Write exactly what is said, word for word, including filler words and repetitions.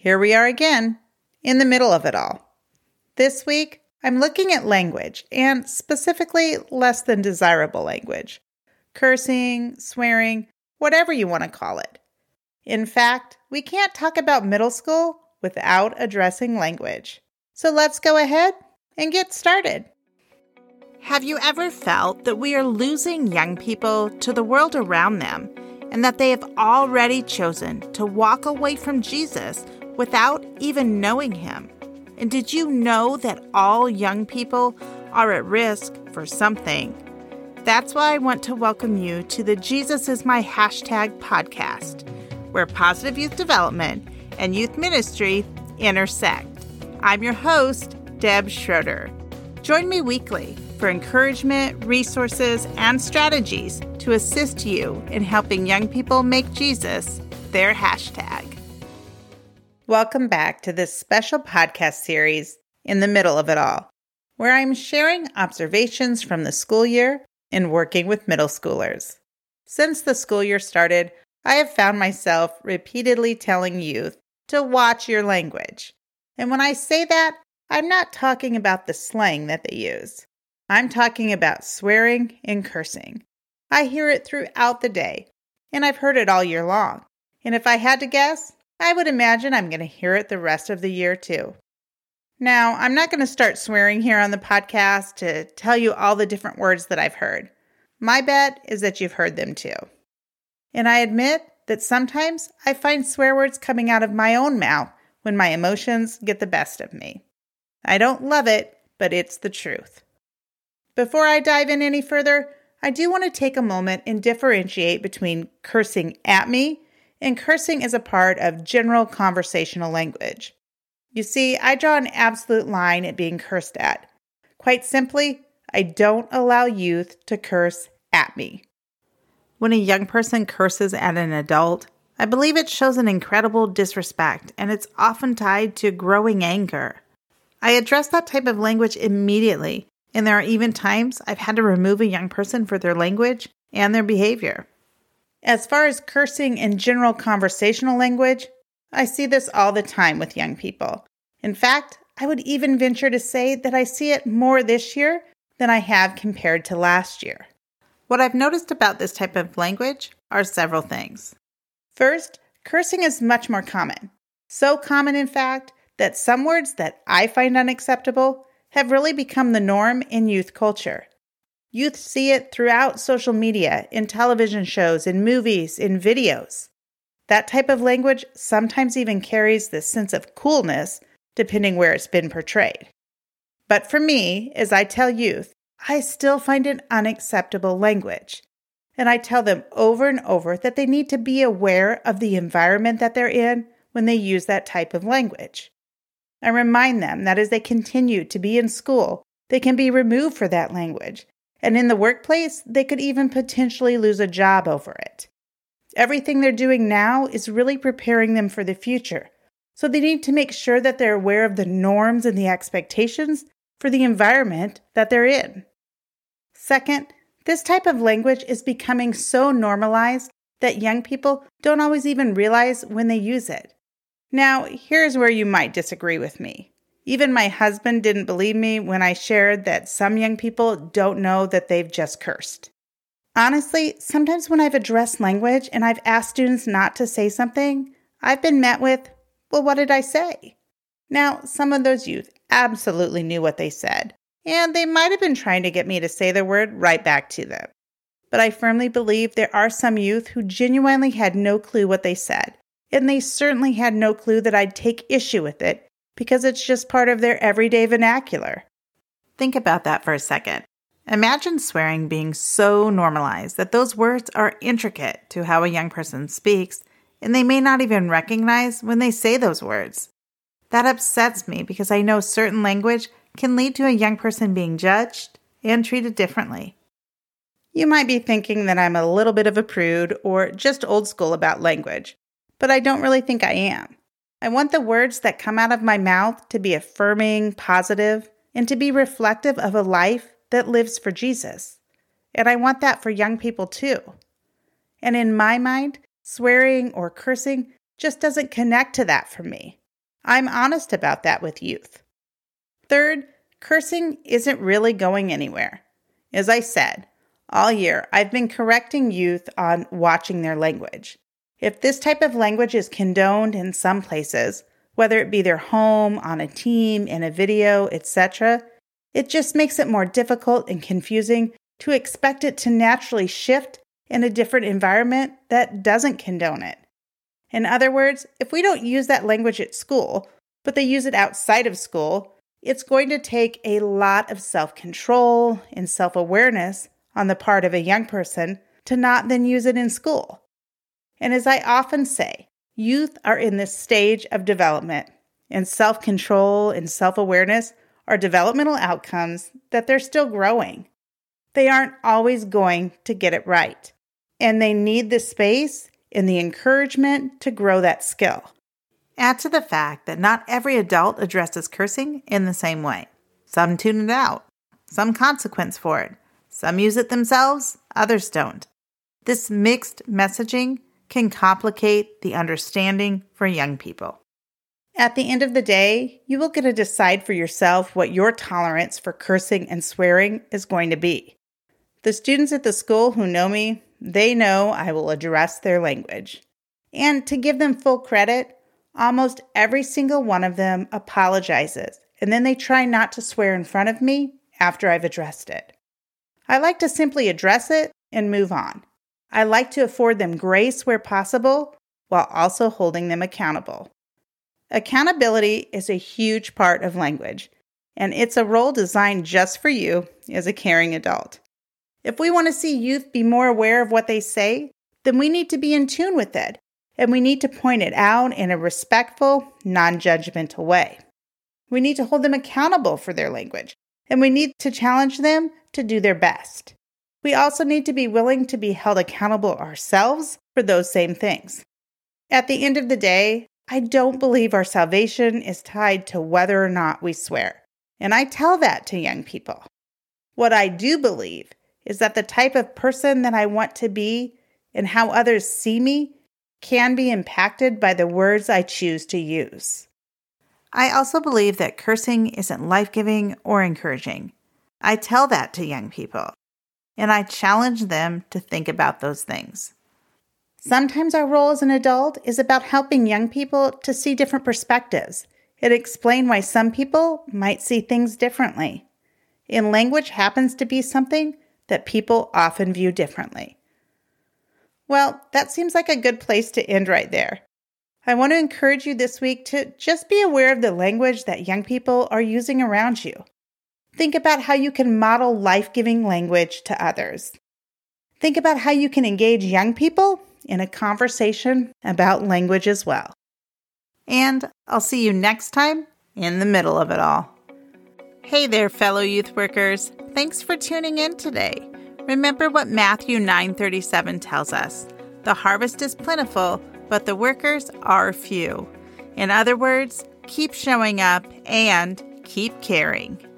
Here we are again, in the middle of it all. This week, I'm looking at language, and specifically less than desirable language. Cursing, swearing, whatever you want to call it. In fact, we can't talk about middle school without addressing language. So let's go ahead and get started. Have you ever felt that we are losing young people to the world around them, and that they have already chosen to walk away from Jesus without even knowing him? And did you know that all young people are at risk for something? That's why I want to welcome you to the Jesus is My Hashtag podcast, where positive youth development and youth ministry intersect. I'm your host, Deb Schroeder. Join me weekly for encouragement, resources, and strategies to assist you in helping young people make Jesus their hashtag. Welcome back to this special podcast series, In the Middle of It All, where I'm sharing observations from the school year and working with middle schoolers. Since the school year started, I have found myself repeatedly telling youth to watch your language. And when I say that, I'm not talking about the slang that they use. I'm talking about swearing and cursing. I hear it throughout the day, and I've heard it all year long. And if I had to guess, I would imagine I'm going to hear it the rest of the year too. Now, I'm not going to start swearing here on the podcast to tell you all the different words that I've heard. My bet is that you've heard them too. And I admit that sometimes I find swear words coming out of my own mouth when my emotions get the best of me. I don't love it, but it's the truth. Before I dive in any further, I do want to take a moment and differentiate between cursing at me and cursing as a part of general conversational language. You see, I draw an absolute line at being cursed at. Quite simply, I don't allow youth to curse at me. When a young person curses at an adult, I believe it shows an incredible disrespect, and it's often tied to growing anger. I address that type of language immediately, and there are even times I've had to remove a young person for their language and their behavior. As far as cursing in general conversational language, I see this all the time with young people. In fact, I would even venture to say that I see it more this year than I have compared to last year. What I've noticed about this type of language are several things. First, cursing is much more common. So common, in fact, that some words that I find unacceptable have really become the norm in youth culture. Youth see it throughout social media, in television shows, in movies, in videos. That type of language sometimes even carries this sense of coolness, depending where it's been portrayed. But for me, as I tell youth, I still find it unacceptable language. And I tell them over and over that they need to be aware of the environment that they're in when they use that type of language. I remind them that as they continue to be in school, they can be removed for that language. And in the workplace, they could even potentially lose a job over it. Everything they're doing now is really preparing them for the future. So they need to make sure that they're aware of the norms and the expectations for the environment that they're in. Second, this type of language is becoming so normalized that young people don't always even realize when they use it. Now, here's where you might disagree with me. Even my husband didn't believe me when I shared that some young people don't know that they've just cursed. Honestly, sometimes when I've addressed language and I've asked students not to say something, I've been met with, well, what did I say? Now, some of those youth absolutely knew what they said, and they might have been trying to get me to say the word right back to them. But I firmly believe there are some youth who genuinely had no clue what they said, and they certainly had no clue that I'd take issue with it because it's just part of their everyday vernacular. Think about that for a second. Imagine swearing being so normalized that those words are intricate to how a young person speaks, and they may not even recognize when they say those words. That upsets me because I know certain language can lead to a young person being judged and treated differently. You might be thinking that I'm a little bit of a prude or just old school about language, but I don't really think I am. I want the words that come out of my mouth to be affirming, positive, and to be reflective of a life that lives for Jesus. And I want that for young people too. And in my mind, swearing or cursing just doesn't connect to that for me. I'm honest about that with youth. Third, cursing isn't really going anywhere. As I said, all year I've been correcting youth on watching their language. If this type of language is condoned in some places, whether it be their home, on a team, in a video, et cetera, it just makes it more difficult and confusing to expect it to naturally shift in a different environment that doesn't condone it. In other words, if we don't use that language at school, but they use it outside of school, it's going to take a lot of self-control and self-awareness on the part of a young person to not then use it in school. And as I often say, youth are in this stage of development, and self-control and self-awareness are developmental outcomes that they're still growing. They aren't always going to get it right, and they need the space and the encouragement to grow that skill. Add to the fact that not every adult addresses cursing in the same way. Some tune it out, some consequence for it. Some use it themselves, others don't. This mixed messaging can complicate the understanding for young people. At the end of the day, you will get to decide for yourself what your tolerance for cursing and swearing is going to be. The students at the school who know me, they know I will address their language. And to give them full credit, almost every single one of them apologizes, and then they try not to swear in front of me after I've addressed it. I like to simply address it and move on. I like to afford them grace where possible, while also holding them accountable. Accountability is a huge part of language, and it's a role designed just for you as a caring adult. If we want to see youth be more aware of what they say, then we need to be in tune with it, and we need to point it out in a respectful, non-judgmental way. We need to hold them accountable for their language, and we need to challenge them to do their best. We also need to be willing to be held accountable ourselves for those same things. At the end of the day, I don't believe our salvation is tied to whether or not we swear, and I tell that to young people. What I do believe is that the type of person that I want to be and how others see me can be impacted by the words I choose to use. I also believe that cursing isn't life-giving or encouraging. I tell that to young people, and I challenge them to think about those things. Sometimes our role as an adult is about helping young people to see different perspectives and explain why some people might see things differently. And language happens to be something that people often view differently. Well, that seems like a good place to end right there. I want to encourage you this week to just be aware of the language that young people are using around you. Think about how you can model life-giving language to others. Think about how you can engage young people in a conversation about language as well. And I'll see you next time in the middle of it all. Hey there, fellow youth workers. Thanks for tuning in today. Remember what Matthew nine thirty-seven tells us. The harvest is plentiful, but the workers are few. In other words, keep showing up and keep caring.